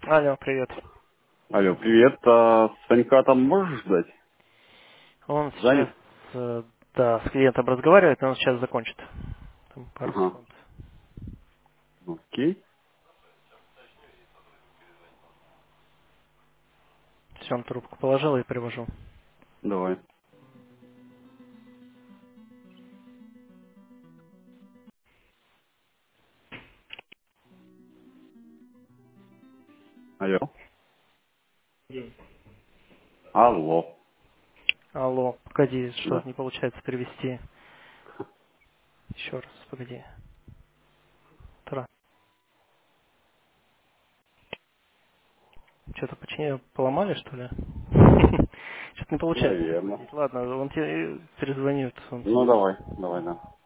Алло, привет. Алло, привет. Санька там можешь ждать? Он сейчас, Занят? да, с клиентом разговаривает, но он сейчас закончит. Там пару Ага. секунд. Окей. Все, он трубку положил и привожу. Давай. Алло. Алло. Алло, погоди, что-то Да. не получается перевести. Еще раз, погоди. Что-то починили, поломали, что ли? Что-то не получается Наверное. переводить. Ладно, он тебе перезвонит. Он... Ну давай, давай, да.